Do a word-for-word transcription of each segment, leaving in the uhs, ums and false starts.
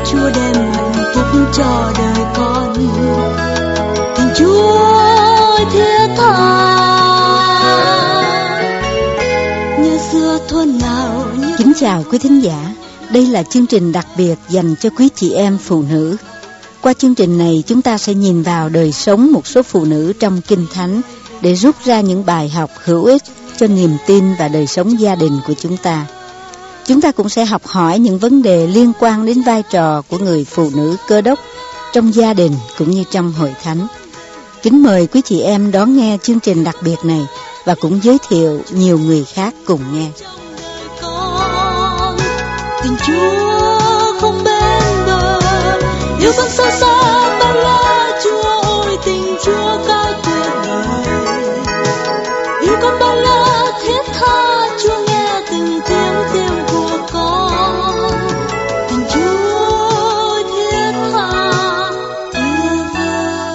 Chúa đem hạnh phúc cho đời con. Tình Chúa thiết tha như xưa thuở nào. Như... Kính chào quý thính giả, đây là chương trình đặc biệt dành cho quý chị em phụ nữ. Qua chương trình này, chúng ta sẽ nhìn vào đời sống một số phụ nữ trong Kinh Thánh để rút ra những bài học hữu ích cho niềm tin và đời sống gia đình của chúng ta. Chúng ta cũng sẽ học hỏi những vấn đề liên quan đến vai trò của người phụ nữ Cơ Đốc trong gia đình cũng như trong hội thánh. Kính mời quý chị em đón nghe chương trình đặc biệt này và cũng giới thiệu nhiều người khác cùng nghe. Tình Chúa không bên bờ, yêu con xa xa bao la. Chúa ơi, tình Chúa cao tuyệt vời, yêu con bao la thiết tha. Chúa nghe từng tiếng kêu của con. Tình Chúa thiết tha tuyệt vời.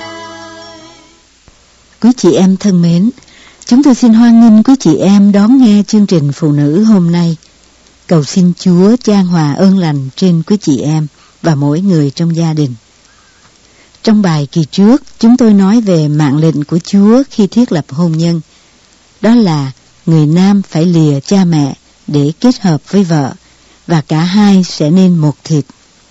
Quý chị em thân mến, chúng tôi xin hoan nghênh quý chị em đón nghe chương trình Phụ nữ hôm nay. Cầu xin Chúa chan hòa ơn lành trên quý chị em và mỗi người trong gia đình. Trong bài kỳ trước, chúng tôi nói về mạng lệnh của Chúa khi thiết lập hôn nhân. Đó là người nam phải lìa cha mẹ để kết hợp với vợ, và cả hai sẽ nên một thịt.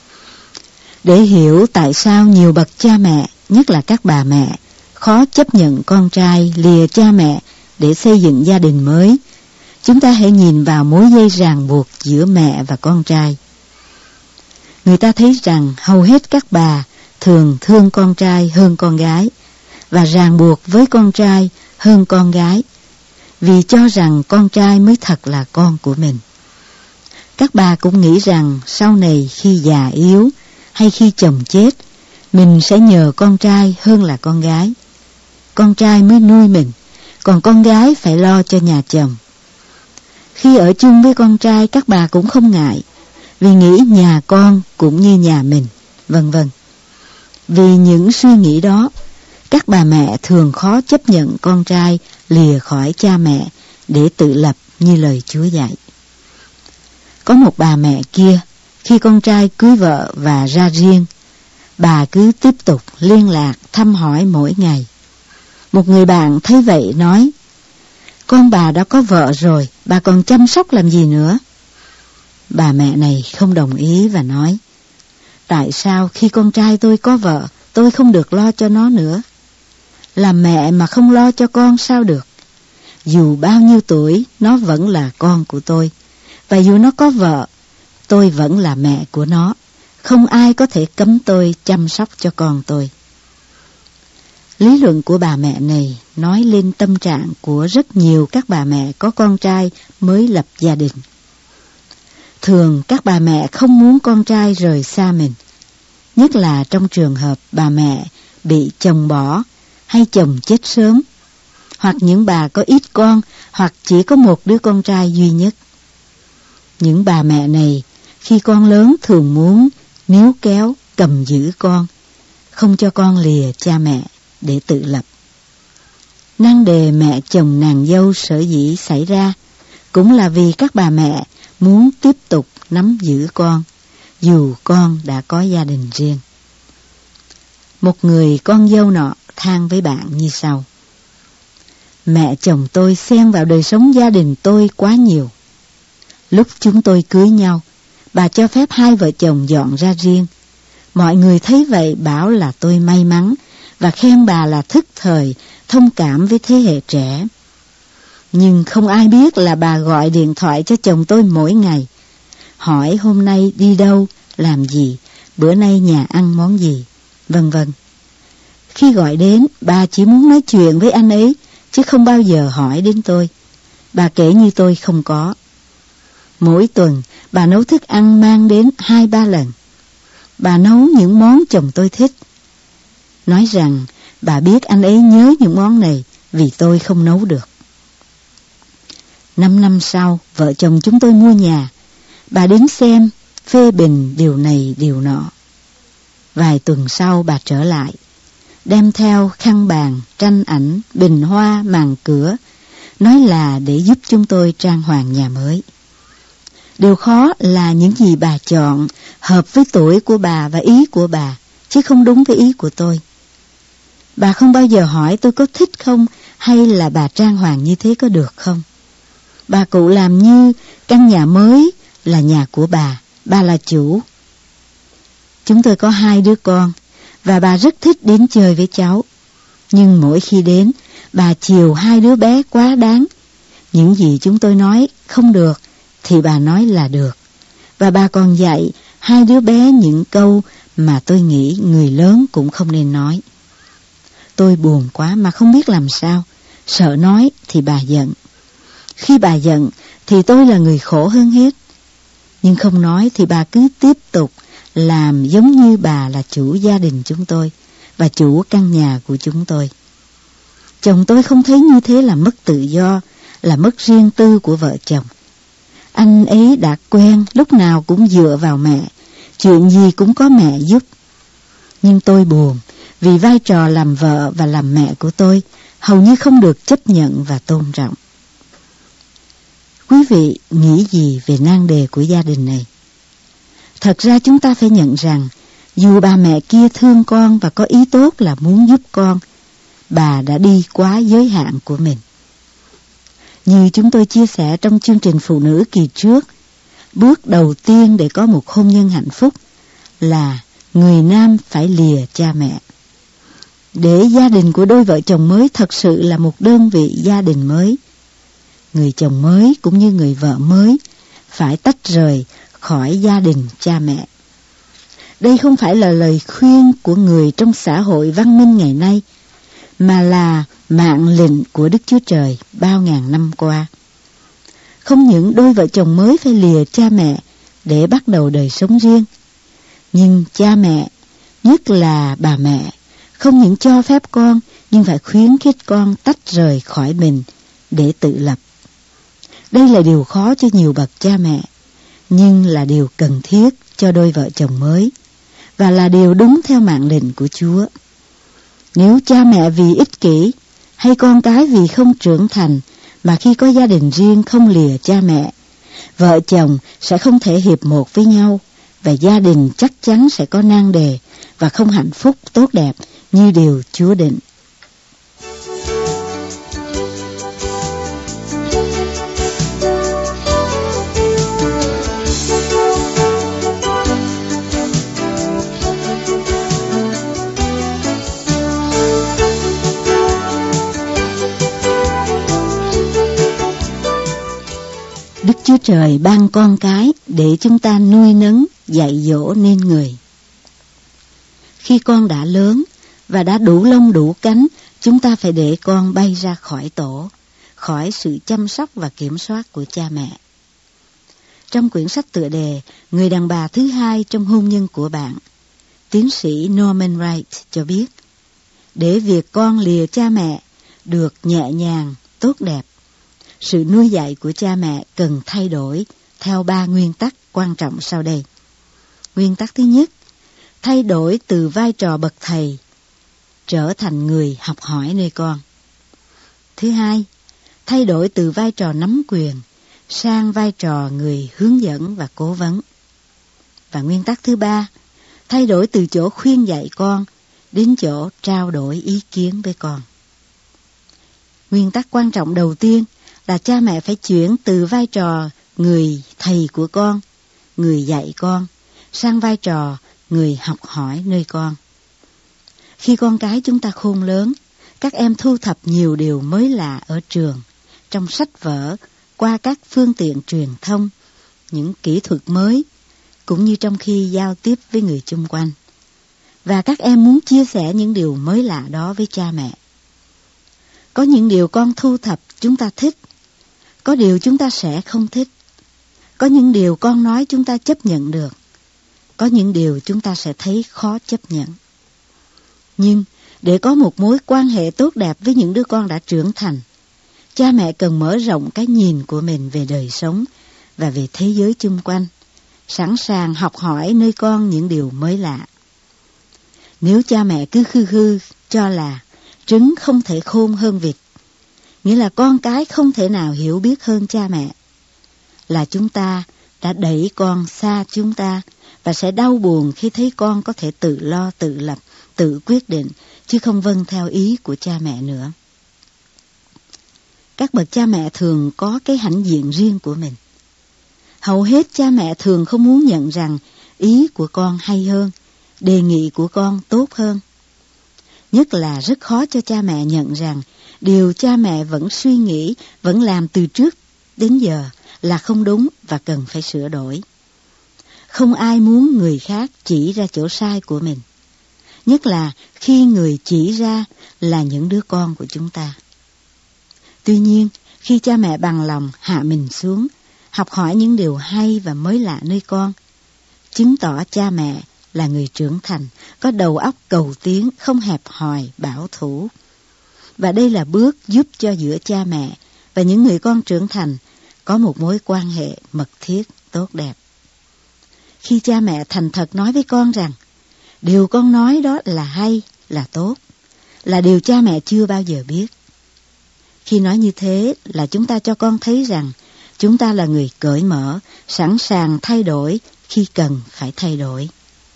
Để hiểu tại sao nhiều bậc cha mẹ, nhất là các bà mẹ, khó chấp nhận con trai lìa cha mẹ để xây dựng gia đình mới, chúng ta hãy nhìn vào mối dây ràng buộc giữa mẹ và con trai. Người ta thấy rằng hầu hết các bà thường thương con trai hơn con gái và ràng buộc với con trai hơn con gái, vì cho rằng con trai mới thật là con của mình. Các bà cũng nghĩ rằng sau này khi già yếu hay khi chồng chết, mình sẽ nhờ con trai hơn là con gái. Con trai mới nuôi mình, còn con gái phải lo cho nhà chồng. Khi ở chung với con trai, các bà cũng không ngại, vì nghĩ nhà con cũng như nhà mình, vân vân. Vì những suy nghĩ đó, các bà mẹ thường khó chấp nhận con trai lìa khỏi cha mẹ để tự lập như lời Chúa dạy. Có một bà mẹ kia, khi con trai cưới vợ và ra riêng, bà cứ tiếp tục liên lạc thăm hỏi mỗi ngày. Một người bạn thấy vậy nói: "Con bà đã có vợ rồi, bà còn chăm sóc làm gì nữa?" Bà mẹ này không đồng ý và nói: "Tại sao khi con trai tôi có vợ, tôi không được lo cho nó nữa? Làm mẹ mà không lo cho con sao được? Dù bao nhiêu tuổi, nó vẫn là con của tôi. Và dù nó có vợ, tôi vẫn là mẹ của nó. Không ai có thể cấm tôi chăm sóc cho con tôi." Lý luận của bà mẹ này nói lên tâm trạng của rất nhiều các bà mẹ có con trai mới lập gia đình. Thường các bà mẹ không muốn con trai rời xa mình, nhất là trong trường hợp bà mẹ bị chồng bỏ hay chồng chết sớm, hoặc những bà có ít con hoặc chỉ có một đứa con trai duy nhất. Những bà mẹ này khi con lớn thường muốn níu kéo, cầm giữ con, không cho con lìa cha mẹ để tự lập. Nan đề mẹ chồng nàng dâu sở dĩ xảy ra cũng là vì các bà mẹ muốn tiếp tục nắm giữ con, dù con đã có gia đình riêng. Một người con dâu nọ than với bạn như sau: "Mẹ chồng tôi xen vào đời sống gia đình tôi quá nhiều. Lúc chúng tôi cưới nhau, bà cho phép hai vợ chồng dọn ra riêng. Mọi người thấy vậy bảo là tôi may mắn và khen bà là thức thời, thông cảm với thế hệ trẻ. Nhưng không ai biết là bà gọi điện thoại cho chồng tôi mỗi ngày, hỏi hôm nay đi đâu, làm gì, bữa nay nhà ăn món gì, vân vân. Khi gọi đến, bà chỉ muốn nói chuyện với anh ấy, chứ không bao giờ hỏi đến tôi. Bà kể như tôi không có. Mỗi tuần, bà nấu thức ăn mang đến hai ba lần. Bà nấu những món chồng tôi thích. Nói rằng bà biết anh ấy nhớ những món này vì tôi không nấu được. Năm năm sau, vợ chồng chúng tôi mua nhà. Bà đến xem, phê bình điều này điều nọ. Vài tuần sau bà trở lại, đem theo khăn bàn, tranh ảnh, bình hoa, màn cửa, nói là để giúp chúng tôi trang hoàng nhà mới. Điều khó là những gì bà chọn hợp với tuổi của bà và ý của bà, chứ không đúng với ý của tôi. Bà không bao giờ hỏi tôi có thích không, hay là bà trang hoàng như thế có được không. Bà cụ làm như căn nhà mới là nhà của bà, bà là chủ. Chúng tôi có hai đứa con, và bà rất thích đến chơi với cháu. Nhưng mỗi khi đến, bà chiều hai đứa bé quá đáng. Những gì chúng tôi nói không được, thì bà nói là được. Và bà còn dạy hai đứa bé những câu mà tôi nghĩ người lớn cũng không nên nói. Tôi buồn quá mà không biết làm sao. Sợ nói thì bà giận. Khi bà giận thì tôi là người khổ hơn hết. Nhưng không nói thì bà cứ tiếp tục làm giống như bà là chủ gia đình chúng tôi và chủ căn nhà của chúng tôi. Chồng tôi không thấy như thế là mất tự do, là mất riêng tư của vợ chồng. Anh ấy đã quen lúc nào cũng dựa vào mẹ, chuyện gì cũng có mẹ giúp. Nhưng tôi buồn vì vai trò làm vợ và làm mẹ của tôi hầu như không được chấp nhận và tôn trọng. Quý vị nghĩ gì về nan đề của gia đình này? Thật ra chúng ta phải nhận rằng, dù bà mẹ kia thương con và có ý tốt là muốn giúp con, bà đã đi quá giới hạn của mình. Như chúng tôi chia sẻ trong chương trình Phụ nữ kỳ trước, bước đầu tiên để có một hôn nhân hạnh phúc là người nam phải lìa cha mẹ. Để gia đình của đôi vợ chồng mới thật sự là một đơn vị gia đình mới, người chồng mới cũng như người vợ mới phải tách rời khỏi gia đình cha mẹ. Đây không phải là lời khuyên của người trong xã hội văn minh ngày nay, mà là mạng lệnh của Đức Chúa Trời bao ngàn năm qua. Không những đôi vợ chồng mới phải lìa cha mẹ để bắt đầu đời sống riêng, nhưng cha mẹ, nhất là bà mẹ, không những cho phép con, nhưng phải khuyến khích con tách rời khỏi mình để tự lập. Đây là điều khó cho nhiều bậc cha mẹ, nhưng là điều cần thiết cho đôi vợ chồng mới, và là điều đúng theo mạng lệnh của Chúa. Nếu cha mẹ vì ích kỷ, hay con cái vì không trưởng thành, mà khi có gia đình riêng không lìa cha mẹ, vợ chồng sẽ không thể hiệp một với nhau, và gia đình chắc chắn sẽ có nan đề và không hạnh phúc tốt đẹp như điều Chúa định. Đức Chúa Trời ban con cái để chúng ta nuôi nấng, dạy dỗ nên người. Khi con đã lớn và đã đủ lông đủ cánh, chúng ta phải để con bay ra khỏi tổ, khỏi sự chăm sóc và kiểm soát của cha mẹ. Trong quyển sách tựa đề Người đàn bà thứ hai trong hôn nhân của bạn, tiến sĩ Norman Wright cho biết, để việc con lìa cha mẹ được nhẹ nhàng, tốt đẹp, sự nuôi dạy của cha mẹ cần thay đổi theo ba nguyên tắc quan trọng sau đây. Nguyên tắc thứ nhất, thay đổi từ vai trò bậc thầy trở thành người học hỏi nơi con. Thứ hai, thay đổi từ vai trò nắm quyền sang vai trò người hướng dẫn và cố vấn. Và nguyên tắc thứ ba, thay đổi từ chỗ khuyên dạy con đến chỗ trao đổi ý kiến với con. Nguyên tắc quan trọng đầu tiên là cha mẹ phải chuyển từ vai trò người thầy của con, người dạy con, sang vai trò người học hỏi nơi con. Khi con cái chúng ta khôn lớn, các em thu thập nhiều điều mới lạ ở trường, trong sách vở, qua các phương tiện truyền thông, những kỹ thuật mới, cũng như trong khi giao tiếp với người chung quanh. Và các em muốn chia sẻ những điều mới lạ đó với cha mẹ. Có những điều con thu thập chúng ta thích, có điều chúng ta sẽ không thích. Có những điều con nói chúng ta chấp nhận được, có những điều chúng ta sẽ thấy khó chấp nhận. Nhưng để có một mối quan hệ tốt đẹp với những đứa con đã trưởng thành, cha mẹ cần mở rộng cái nhìn của mình về đời sống và về thế giới chung quanh, sẵn sàng học hỏi nơi con những điều mới lạ. Nếu cha mẹ cứ khư khư cho là trứng không thể khôn hơn vịt, nghĩa là con cái không thể nào hiểu biết hơn cha mẹ, là chúng ta đã đẩy con xa chúng ta và sẽ đau buồn khi thấy con có thể tự lo, tự lập, tự quyết định, chứ không vâng theo ý của cha mẹ nữa. Các bậc cha mẹ thường có cái hãnh diện riêng của mình. Hầu hết cha mẹ thường không muốn nhận rằng ý của con hay hơn, đề nghị của con tốt hơn. Nhất là rất khó cho cha mẹ nhận rằng điều cha mẹ vẫn suy nghĩ, vẫn làm từ trước đến giờ là không đúng và cần phải sửa đổi. Không ai muốn người khác chỉ ra chỗ sai của mình, nhất là khi người chỉ ra là những đứa con của chúng ta. Tuy nhiên, khi cha mẹ bằng lòng hạ mình xuống, học hỏi những điều hay và mới lạ nơi con, chứng tỏ cha mẹ là người trưởng thành, có đầu óc cầu tiến, không hẹp hòi, bảo thủ. Và đây là bước giúp cho giữa cha mẹ và những người con trưởng thành có một mối quan hệ mật thiết, tốt đẹp. Khi cha mẹ thành thật nói với con rằng điều con nói đó là hay, là tốt, là điều cha mẹ chưa bao giờ biết. Khi nói như thế là chúng ta cho con thấy rằng chúng ta là người cởi mở, sẵn sàng thay đổi khi cần phải thay đổi.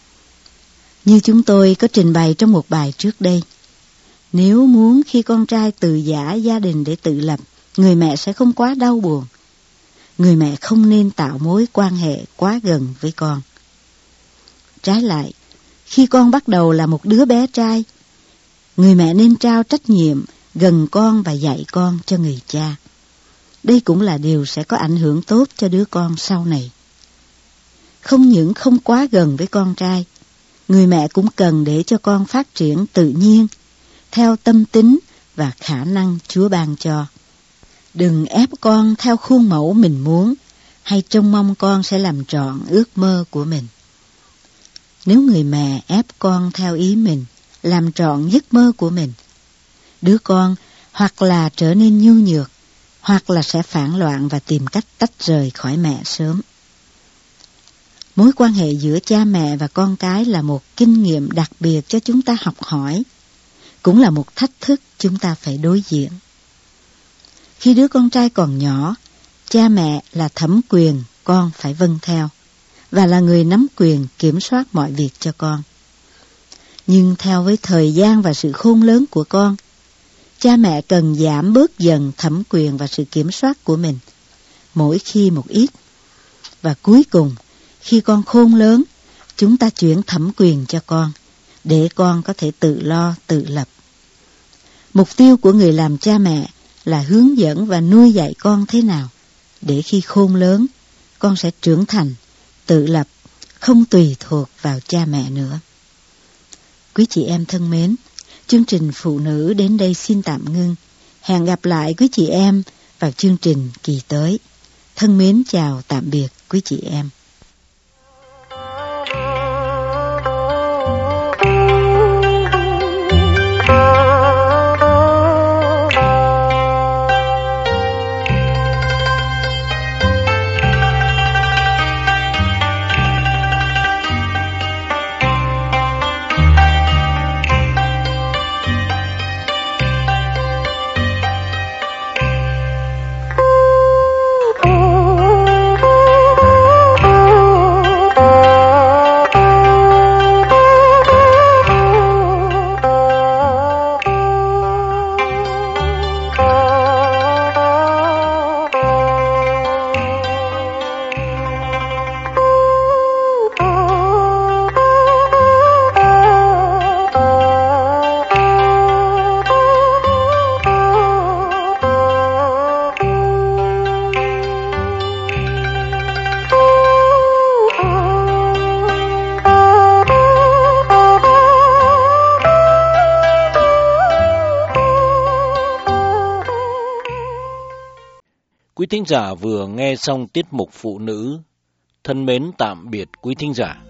Như chúng tôi có trình bày trong một bài trước đây, nếu muốn khi con trai từ giã gia đình để tự lập, người mẹ sẽ không quá đau buồn. Người mẹ không nên tạo mối quan hệ quá gần với con. Trái lại, khi con bắt đầu là một đứa bé trai, người mẹ nên trao trách nhiệm gần con và dạy con cho người cha. Đây cũng là điều sẽ có ảnh hưởng tốt cho đứa con sau này. Không những không quá gần với con trai, người mẹ cũng cần để cho con phát triển tự nhiên, theo tâm tính và khả năng Chúa ban cho. Đừng ép con theo khuôn mẫu mình muốn, hay trông mong con sẽ làm trọn ước mơ của mình. Nếu người mẹ ép con theo ý mình, làm trọn giấc mơ của mình, đứa con hoặc là trở nên nhu nhược, hoặc là sẽ phản loạn và tìm cách tách rời khỏi mẹ sớm. Mối quan hệ giữa cha mẹ và con cái là một kinh nghiệm đặc biệt cho chúng ta học hỏi, cũng là một thách thức chúng ta phải đối diện. Khi đứa con trai còn nhỏ, cha mẹ là thẩm quyền con phải vâng theo, và là người nắm quyền kiểm soát mọi việc cho con. Nhưng theo với thời gian và sự khôn lớn của con, cha mẹ cần giảm bớt dần thẩm quyền và sự kiểm soát của mình, mỗi khi một ít. Và cuối cùng, khi con khôn lớn, chúng ta chuyển thẩm quyền cho con, để con có thể tự lo, tự lập. Mục tiêu của người làm cha mẹ là hướng dẫn và nuôi dạy con thế nào, để khi khôn lớn, con sẽ trưởng thành, tự lập, không tùy thuộc vào cha mẹ nữa. Quý chị em thân mến, chương trình Phụ Nữ đến đây xin tạm ngưng. Hẹn gặp lại quý chị em vào chương trình kỳ tới. Thân mến chào tạm biệt quý chị em. Quý thính giả vừa nghe xong tiết mục Phụ Nữ. Thân mến tạm biệt quý thính giả.